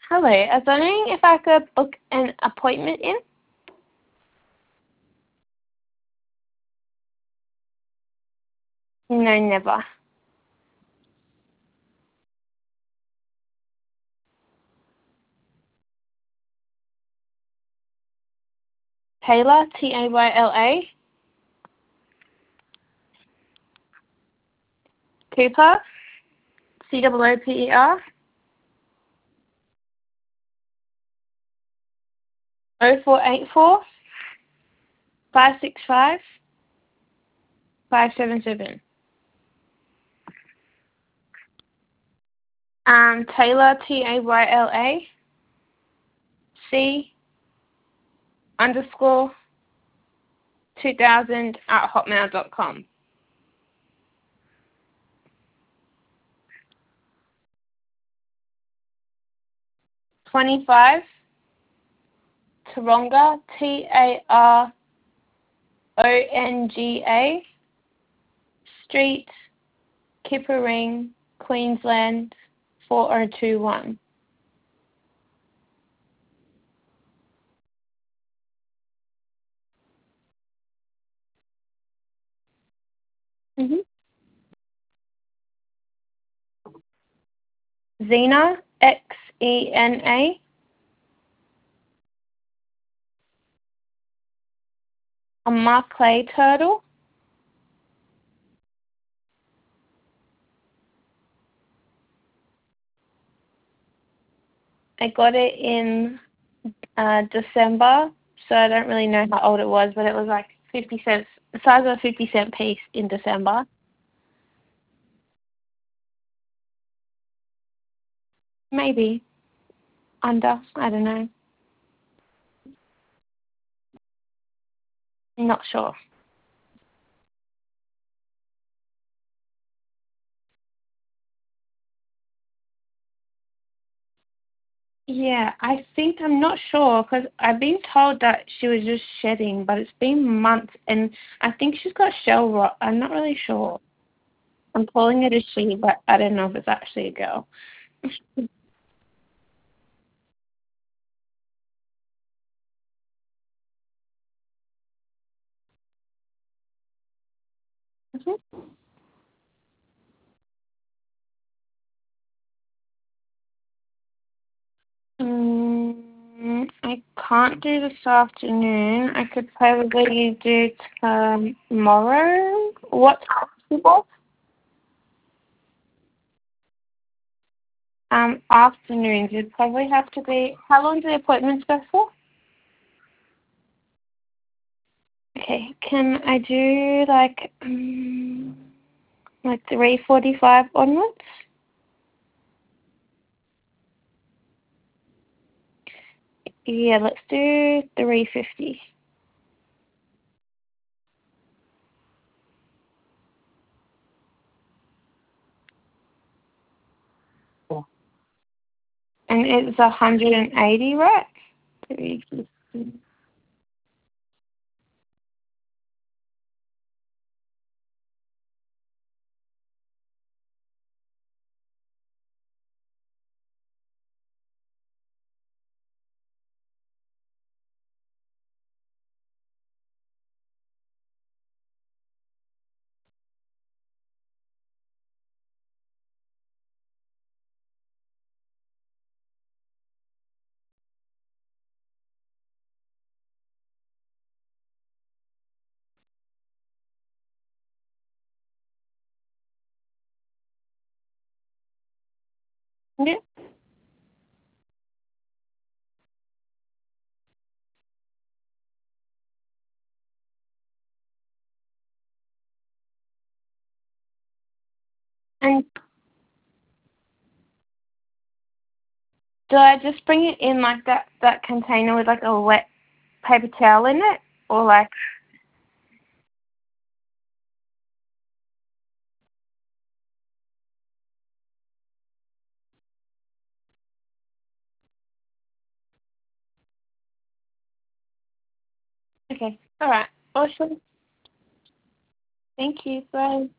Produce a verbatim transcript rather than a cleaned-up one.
Hello, I was wondering if I could book an appointment in. No, never. Taylor, T A Y L A. Cooper, C O O P E R. O four eight four five six five five seven seven. Um, Taylor, T A Y L A. C underscore two thousand at hotmail dot com. twenty-five Taronga, T A R O N G A Street, Kippering, Queensland, four oh two one. Mm-hmm. Xena, X E N A. A Mark Clay turtle. I got it in uh, December, so I don't really know how old it was, but it was like fifty cents, the size of a fifty cent piece in December. Maybe. Under. I don't know. Not sure. Yeah, I think I'm not sure because I've been told that she was just shedding, but it's been months, and I think she's got shell rot. I'm not really sure. I'm calling it a she, but I don't know if it's actually a girl. Mhm. Mm, I can't do this afternoon. I could probably do tomorrow. What's possible? Um, afternoons. It'd probably have to be. How long do the appointments go for? Okay. Can I do like um, like three forty-five onwards? Yeah, let's do three fifty. And it's a hundred and eighty, right? three fifty. Yeah. And do I just bring it in like that, that container with like a wet paper towel in it? Or like, okay, alright, awesome. Thank you, bye.